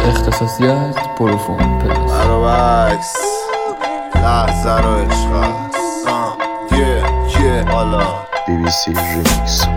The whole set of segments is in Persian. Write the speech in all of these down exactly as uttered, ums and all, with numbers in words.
اختصاصیات پروفون پلاس عربکس لحظه رو عشق هست یه یه حالا بی بی سی ریمیکس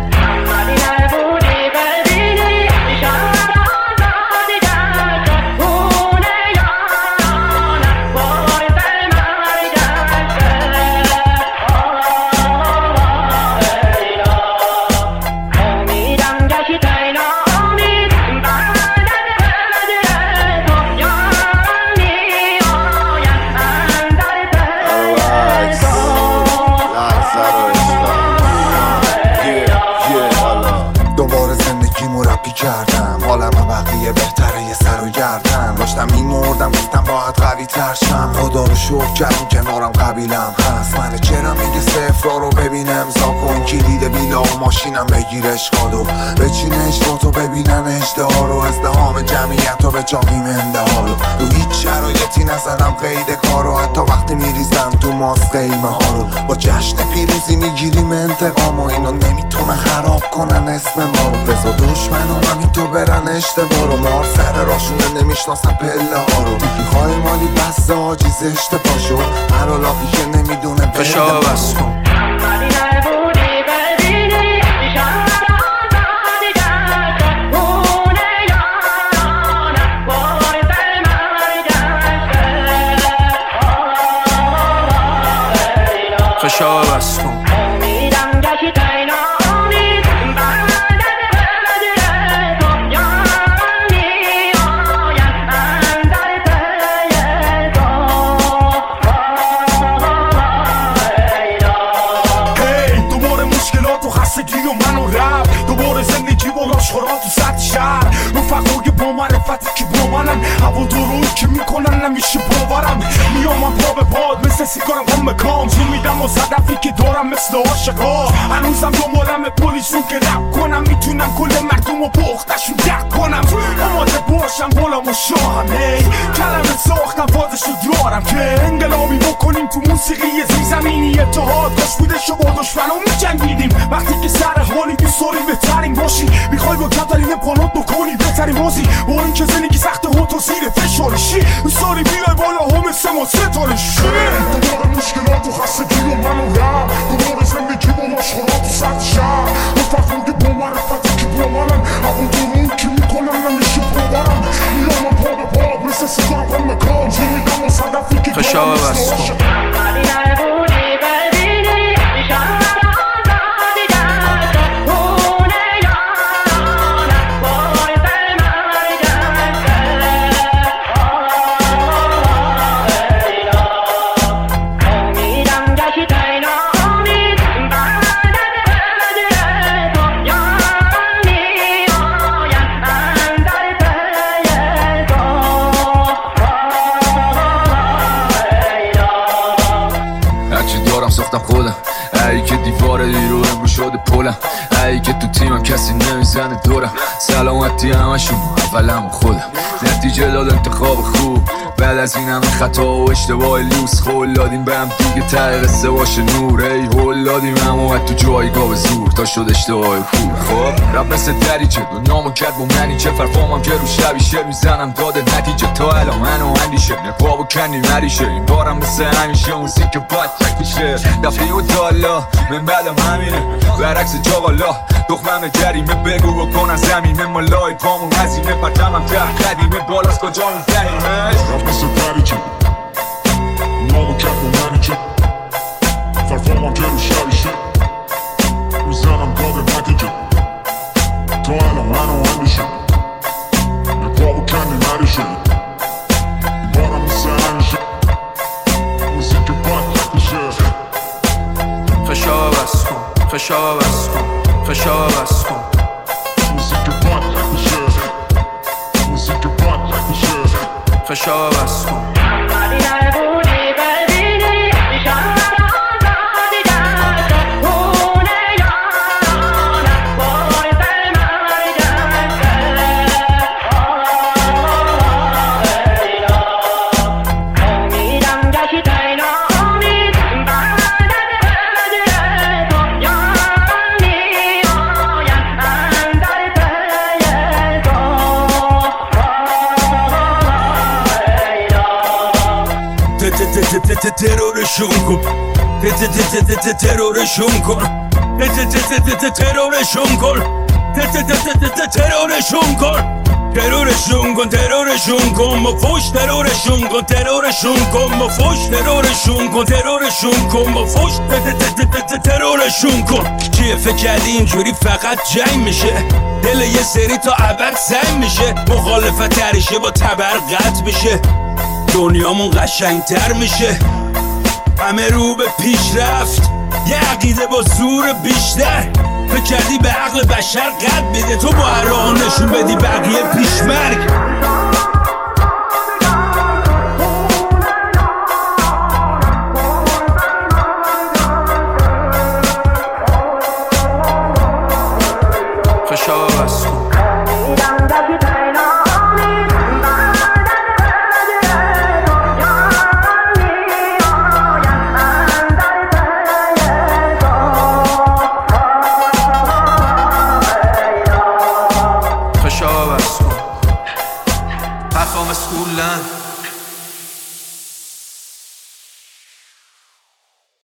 کردم حالم بقیه بهتره یه سر و گردم داشتم میمردم گفتم باید قوی تر شم خدا رو شکر کردم کنارم قبیلم هست من چرا میگه صفرا رو ببین امضا کن کلید بیلا و ماشینم بگیر اشقادو بچین اشقاتو ببینن اشتها رو ازدهام جمعیت رو به چاقی منده هالو رو هیچ شرایطی نزدم قید کارو حتی وقتی میریزم تو ماست قیمه ها رو با جشن پیروزی میگیریم انتقام و اینا نمیتونه خراب کنن اسم ما رو بزا دشمن و همین تو برن اشتباه رو مار سر راشونه نمیشناسن پله ها رو میخوای مالی بسته آجیز اشتباه شد هر علاقی که نمیدونه فشار بس کن فشار بس کن شورات تو سطح شهر رفقای با معرفتی که با منن هوا دروی که میکنن نمیشه باورم میامم پا به پاد مثل سیگارم هم مکام زون میدم و صدفی که دارم مثل عاشقا هنوزم دنبالم پلیسون که رب کنم میتونم کل مردم و پختشون درک کنم آماده باشم غلام و شاهم هی کلمه ساختم فازشو دارم که انقلابی بکنیم تو موسیقی زیرزمینی اتحاد داشت بودش و با دشمنو میجنگیدیم وقتی که سر حالی دوست داریم بهترین باشی میخوای با کترین پانات بکنی بهترین بازی با این که زندگی سخت و تو زیر فشارشی دوستاری بیای بالا هم سما ستارشی دوباره مشکلات و خستگی و من و رم دوباره زندگی با مشغولات و سخت شهر رفقای با معرفتی که با منن هوا درون که میکنن نمیشه باورم میامم پا به پا مثل سیگارم هم مکان زون میدم و صدفی که فشار بس کن ساختم خودم ای که دیوار دیرو امرو شده پلم ای که تو تیمم کسی نمیزنه دورم سلامتی همشون اولم خودم نتیجه داد انتخاب خوب بعد از این همه خطا و اشتباه لوس خول دادیم به هم دیگه ته قصه باشه نور ای هول دادیم همو تو جایگاه به زور تا شد اشتباه خوب خب رب مثل دریچه دنیامو کرد با منی چه فرفامم که رو شبیشه میزنم داده نتیجه تا الان منو اندیشه نقاب و کنی مریشه این بارم مثل همیشه موسیک باید تکیشه دفعی و دالا من بعدم همینه برعکس جاقالا دخمم جریمه بگو بکن از زمینه مالای پامون هزینه پرتمم ته قدیمه بالاست کجامون فهیمه مثل دریچه نامو کرد با منی چه فرفامم که رو شبیشه میزنم داده نتیجه تا الان منو اندیشه نقاب و کنی مریشه بارم مثل همیشه موسیک باید تکیشه فشار بس کن فشار بس کن فشار بس کن موسیک باید تکیشه موسیک باید تکیشه فشار بس کن ترورشون کن ترورشون کن ترورشون کن ترورشون کن ترورشون کن ترورشون کن ما فوش ترورشون کن ترورشون کن ما فوش ترورشون کن ترورشون کن ما فوش ترورشون کن. چیه فکر کردی اینجوری فقط جنگ میشه؟ دل یه سری تا ابد سنگ میشه. مخالفت تریشه با تبر قطع میشه. دنیامون قشنگتر میشه. همه رو به پیشرفت یه عقیده با زور بیشتر. فکر کردی به عقل بشر قد میده تو با هر راه نشون بدی بقیه پیشمرگ. خشاوز خشاوز کن حرفا مسئولن